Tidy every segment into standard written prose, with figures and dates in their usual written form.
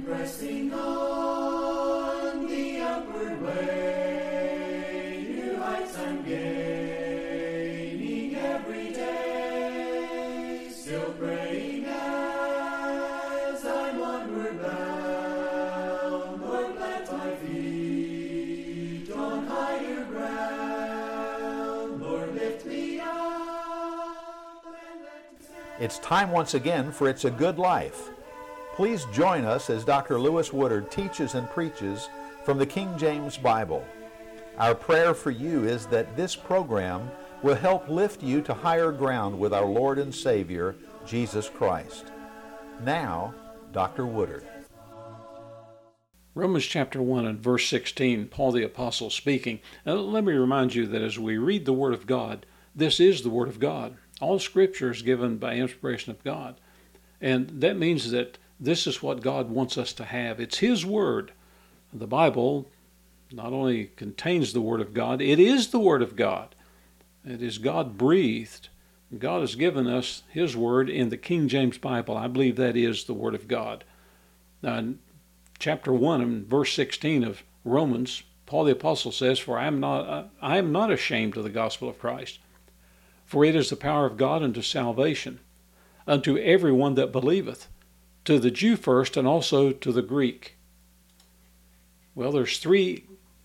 Pressing on the upward way, new heights I'm gaining every day. Still praying as I'm onward bound. Lord, plant my feet on higher ground. Lord, lift me up and let me stand. It's time once again for It's a Good Life. Please join us as Dr. Lewis Woodard teaches and preaches from the King James Bible. Our prayer for you is that this program will help lift you to higher ground with our Lord and Savior, Jesus Christ. Now, Dr. Woodard. Romans chapter 1 and verse 16, Paul the Apostle speaking. Now, let me remind you that as we read the Word of God, this is the Word of God. All Scripture is given by inspiration of God. And that means that this is what God wants us to have. It's His Word. The Bible not only contains the Word of God, it is the Word of God. It is God-breathed. God has given us His Word in the King James Bible. I believe that is the Word of God. Now, in chapter 1 and verse 16 of Romans, Paul the Apostle says, "For I am not ashamed of the gospel of Christ, for it is the power of God unto salvation, unto every one that believeth, to the Jew first, and also to the Greek." Well, there's three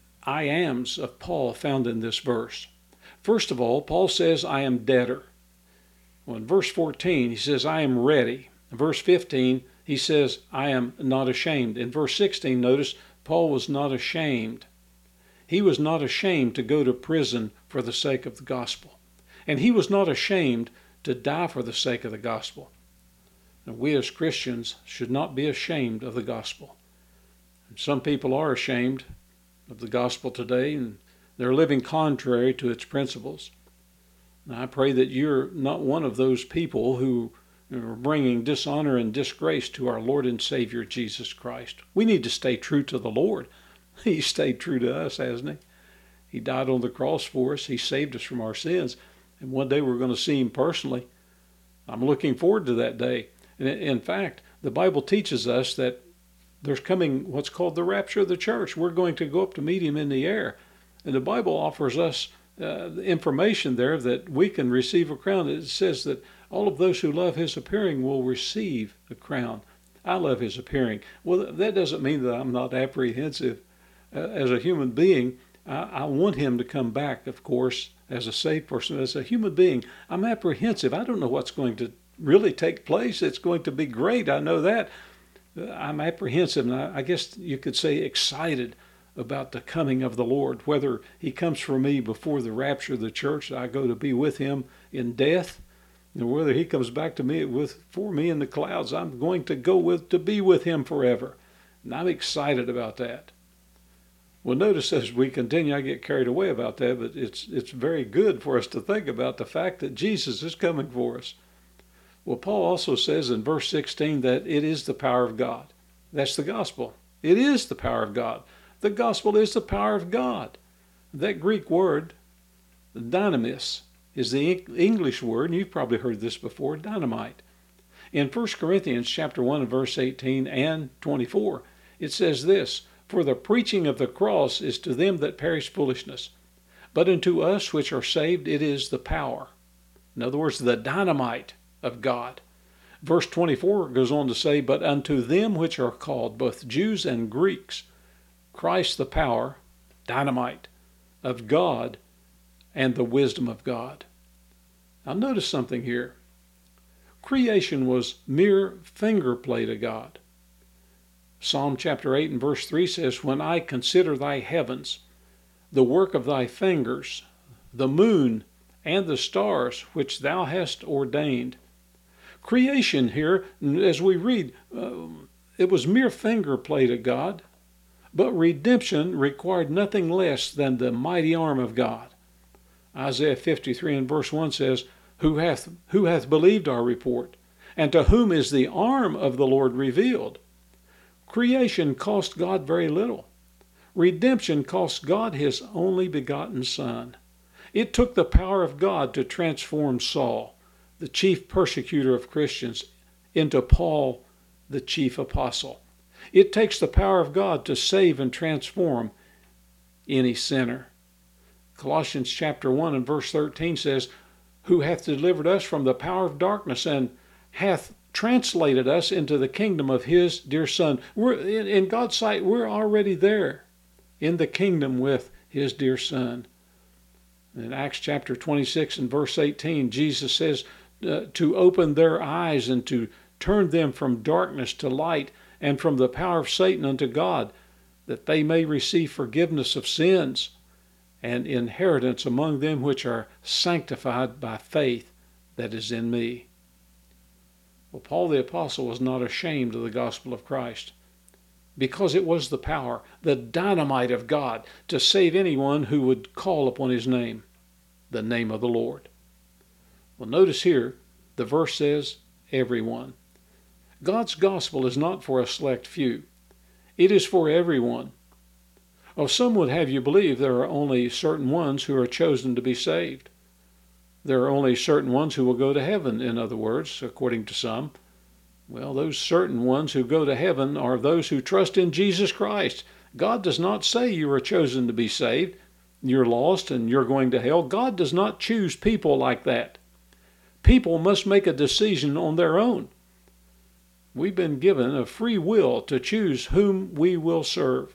I ams of Paul found in this verse. First of all, Paul says, "I am debtor." Well, in verse 14, he says, "I am ready." In verse 15, he says, "I am not ashamed." In verse 16, notice, Paul was not ashamed. He was not ashamed to go to prison for the sake of the gospel. And he was not ashamed to die for the sake of the gospel. And we as Christians should not be ashamed of the gospel. And some people are ashamed of the gospel today, and they're living contrary to its principles. And I pray that you're not one of those people who are bringing dishonor and disgrace to our Lord and Savior Jesus Christ. We need to stay true to the Lord. He stayed true to us, hasn't He? He died on the cross for us. He saved us from our sins. And one day we're going to see Him personally. I'm looking forward to that day. And in fact, the Bible teaches us that there's coming what's called the rapture of the church. We're going to go up to meet Him in the air. And the Bible offers us the information there that we can receive a crown. It says that all of those who love His appearing will receive a crown. I love His appearing. Well, that doesn't mean that I'm not apprehensive. As a human being, I want Him to come back, of course, as a saved person. As a human being, I'm apprehensive. I don't know what's going to really take place. It's going to be great. I know that. I'm apprehensive, and I guess you could say excited about the coming of the Lord, whether He comes for me before the rapture of the church, I go to be with Him in death, and whether He comes back to me for me in the clouds, I'm going to go to be with Him forever. And I'm excited about that. Well, notice as we continue, I get carried away about that, but it's very good for us to think about the fact that Jesus is coming for us. Well, Paul also says in verse 16 that it is the power of God. That's the gospel. It is the power of God. The gospel is the power of God. That Greek word, dynamis, is the English word, and you've probably heard this before, dynamite. In 1 Corinthians chapter 1 and verse 18 and 24, it says this, "For the preaching of the cross is to them that perish foolishness, but unto us which are saved it is the power." In other words, the dynamite of God. Verse 24 goes on to say, "But unto them which are called, both Jews and Greeks, Christ the power," dynamite, "of God and the wisdom of God." Now notice something here. Creation was mere finger play to God. Psalm chapter 8 and verse 3 says, "When I consider thy heavens, the work of thy fingers, the moon and the stars which thou hast ordained." Creation here, as we read, it was mere finger play to God, but redemption required nothing less than the mighty arm of God. Isaiah 53 and verse 1 says, who hath believed our report, and to whom is the arm of the Lord revealed?" Creation cost God very little. Redemption cost God His only begotten Son. It took the power of God to transform Saul, the chief persecutor of Christians, into Paul, the chief apostle. It takes the power of God to save and transform any sinner. Colossians chapter 1 and verse 13 says, who hath delivered us from the power of darkness and hath translated us into the kingdom of his dear Son. In God's sight, we're already there in the kingdom with his dear Son. In Acts chapter 26 and verse 18, Jesus says to open their eyes and to turn them from darkness to light and from the power of Satan unto God, that they may receive forgiveness of sins and inheritance among them which are sanctified by faith that is in me. Well, Paul the Apostle was not ashamed of the gospel of Christ, because it was the power, the dynamite of God, to save anyone who would call upon his name, the name of the Lord. Well, notice here, the verse says, everyone. God's gospel is not for a select few. It is for everyone. Oh, some would have you believe there are only certain ones who are chosen to be saved. There are only certain ones who will go to heaven, in other words, according to some. Well, those certain ones who go to heaven are those who trust in Jesus Christ. God does not say you are chosen to be saved, you're lost and you're going to hell. God does not choose people like that. People must make a decision on their own. We've been given a free will to choose whom we will serve.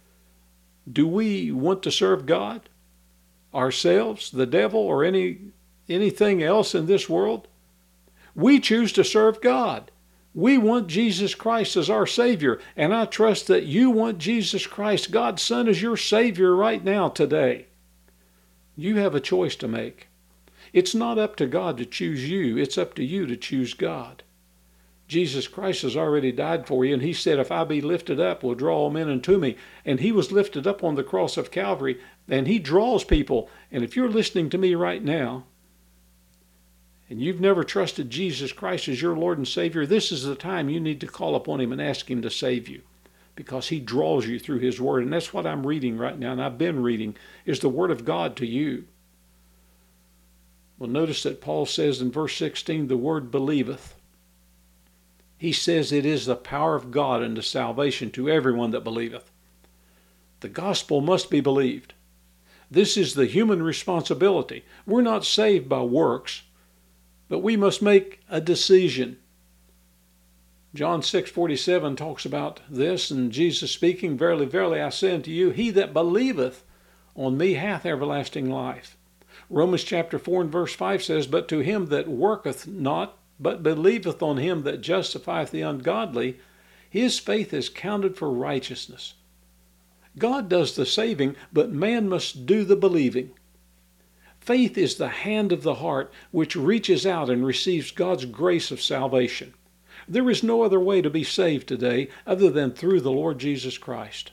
Do we want to serve God, ourselves, the devil, or anything else in this world? We choose to serve God. We want Jesus Christ as our Savior, and I trust that you want Jesus Christ, God's Son, as your Savior right now, today. You have a choice to make. It's not up to God to choose you. It's up to you to choose God. Jesus Christ has already died for you, and he said, if I be lifted up, will draw all men unto me. And he was lifted up on the cross of Calvary, and he draws people. And if you're listening to me right now, and you've never trusted Jesus Christ as your Lord and Savior, this is the time you need to call upon him and ask him to save you, because he draws you through his word. And that's what I'm reading right now, and I've been reading, is the word of God to you. Well, notice that Paul says in verse 16, the word believeth. He says it is the power of God unto salvation to everyone that believeth. The gospel must be believed. This is the human responsibility. We're not saved by works, but we must make a decision. John 6:47 talks about this, and Jesus speaking, verily, verily, I say unto you, he that believeth on me hath everlasting life. Romans chapter 4 and verse 5 says, but to him that worketh not, but believeth on him that justifieth the ungodly, his faith is counted for righteousness. God does the saving, but man must do the believing. Faith is the hand of the heart which reaches out and receives God's grace of salvation. There is no other way to be saved today other than through the Lord Jesus Christ.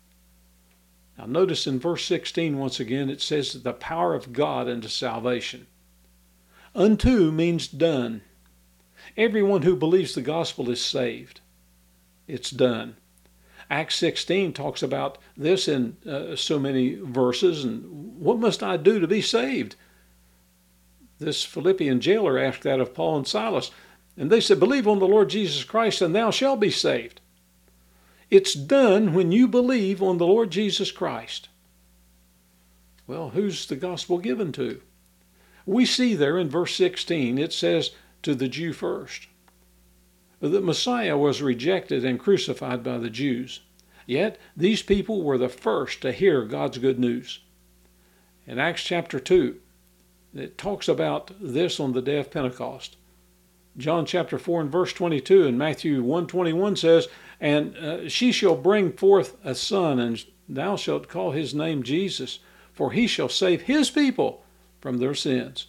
Now notice in verse 16 once again, it says the power of God unto salvation. Unto means done. Everyone who believes the gospel is saved. It's done. Acts 16 talks about this in so many verses. And what must I do to be saved? This Philippian jailer asked that of Paul and Silas. And they said, believe on the Lord Jesus Christ and thou shalt be saved. It's done when you believe on the Lord Jesus Christ. Well, who's the gospel given to? We see there in verse 16, it says, to the Jew first. The Messiah was rejected and crucified by the Jews. Yet these people were the first to hear God's good news. In Acts chapter 2, it talks about this on the day of Pentecost. John chapter 4 and verse 22 and Matthew 1:21 says, and she shall bring forth a son, and thou shalt call his name Jesus, for he shall save his people from their sins.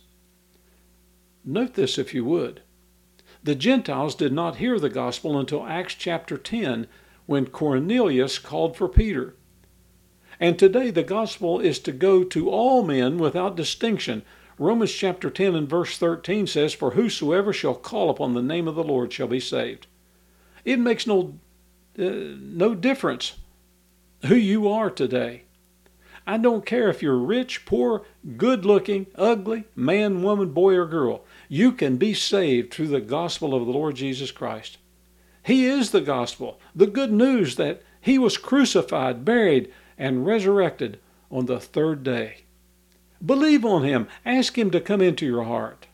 Note this if you would. The Gentiles did not hear the gospel until Acts chapter 10, when Cornelius called for Peter. And today the gospel is to go to all men without distinction. Romans chapter 10 and verse 13 says, for whosoever shall call upon the name of the Lord shall be saved. It makes no difference who you are today. I don't care if you're rich, poor, good-looking, ugly, man, woman, boy, or girl. You can be saved through the gospel of the Lord Jesus Christ. He is the gospel, the good news that he was crucified, buried, and resurrected on the third day. Believe on him. Ask him to come into your heart.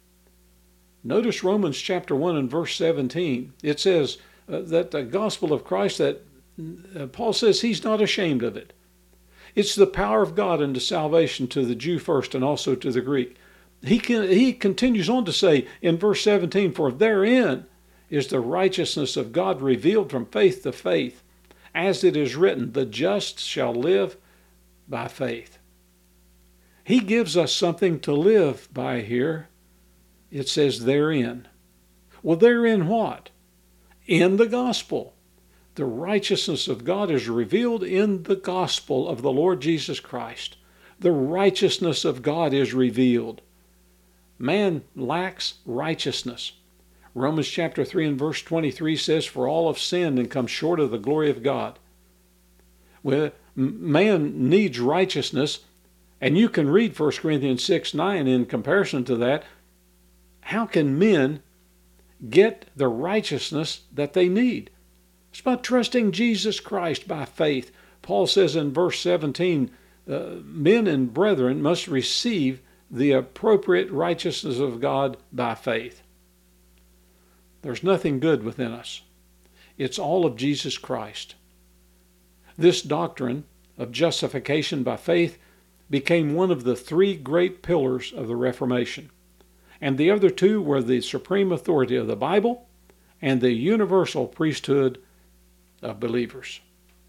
Notice Romans chapter 1 and verse 17. It says that the gospel of Christ, that Paul says he's not ashamed of it. It's the power of God unto salvation to the Jew first and also to the Greek. He continues on to say in verse 17, for therein is the righteousness of God revealed from faith to faith, as it is written, the just shall live by faith. He gives us something to live by here. It says therein. Well, therein what? In the gospel. The righteousness of God is revealed in the gospel of the Lord Jesus Christ. The righteousness of God is revealed. Man lacks righteousness. Romans chapter 3 and verse 23 says, for all have sinned and come short of the glory of God. Well, man needs righteousness, and you can read 1 Corinthians 6:9 in comparison to that. How can men get the righteousness that they need? It's by trusting Jesus Christ by faith. Paul says in verse 17, men and brethren must receive the appropriate righteousness of God by faith. There's nothing good within us. It's all of Jesus Christ. This doctrine of justification by faith became one of the three great pillars of the Reformation. And the other two were the supreme authority of the Bible and the universal priesthood of believers.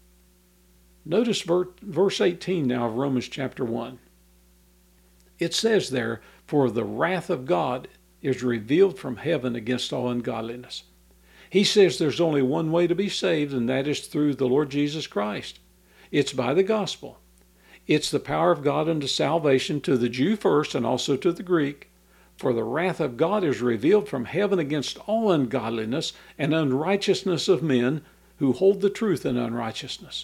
Notice verse 18 now of Romans chapter 1. It says there, for the wrath of God is revealed from heaven against all ungodliness. He says there's only one way to be saved, and that is through the Lord Jesus Christ. It's by the gospel. It's the power of God unto salvation to the Jew first and also to the Greek. For the wrath of God is revealed from heaven against all ungodliness and unrighteousness of men who hold the truth in unrighteousness.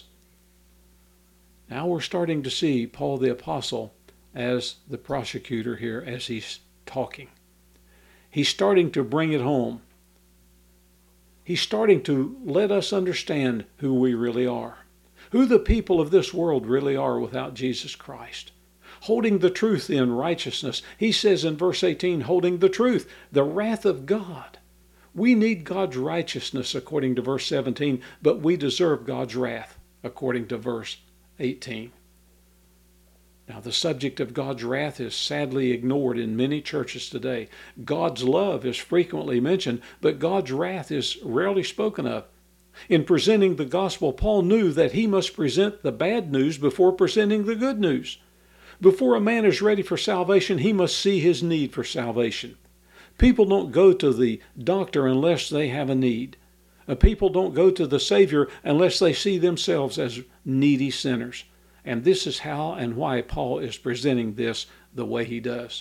Now we're starting to see Paul the Apostle as the prosecutor here as he's talking. He's starting to bring it home. He's starting to let us understand who we really are, who the people of this world really are without Jesus Christ. Holding the truth in righteousness. He says in verse 18, holding the truth, the wrath of God. We need God's righteousness according to verse 17, but we deserve God's wrath according to verse 18. Now, the subject of God's wrath is sadly ignored in many churches today. God's love is frequently mentioned, but God's wrath is rarely spoken of. In presenting the gospel, Paul knew that he must present the bad news before presenting the good news. Before a man is ready for salvation, he must see his need for salvation. People don't go to the doctor unless they have a need. People don't go to the Savior unless they see themselves as needy sinners. And this is how and why Paul is presenting this the way he does.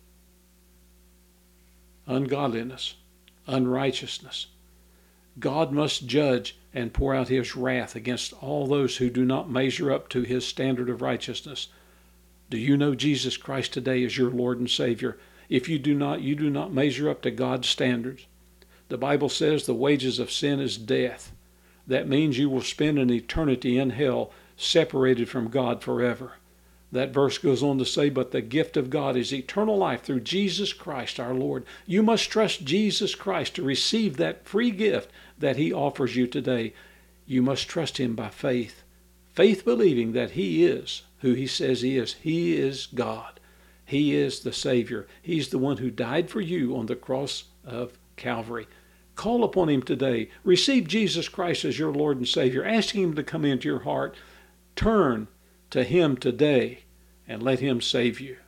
Ungodliness, unrighteousness. God must judge and pour out his wrath against all those who do not measure up to his standard of righteousness. Do you know Jesus Christ today as your Lord and Savior? If you do not measure up to God's standards. The Bible says the wages of sin is death. That means you will spend an eternity in hell, separated from God forever. That verse goes on to say, but the gift of God is eternal life through Jesus Christ our Lord. You must trust Jesus Christ to receive that free gift that he offers you today. You must trust him by faith. Faith believing that he is who he says he is. He is God. He is the Savior. He's the one who died for you on the cross of Calvary. Call upon him today. Receive Jesus Christ as your Lord and Savior. Ask him to come into your heart. Turn to him today and let him save you.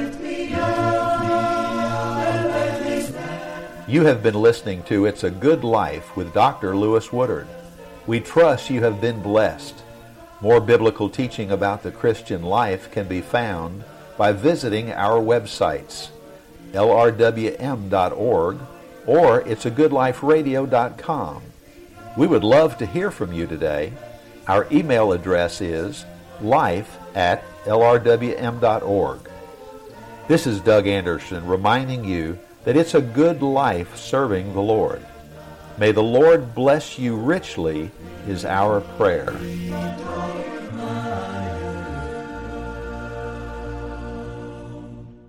You have been listening to It's a Good Life with Dr. Lewis Woodard. We trust you have been blessed. More biblical teaching about the Christian life can be found by visiting our websites, lrwm.org or it'sagoodliferadio.com. We would love to hear from you today. Our email address is life@lrwm.org. This is Doug Anderson reminding you that it's a good life serving the Lord. May the Lord bless you richly is our prayer.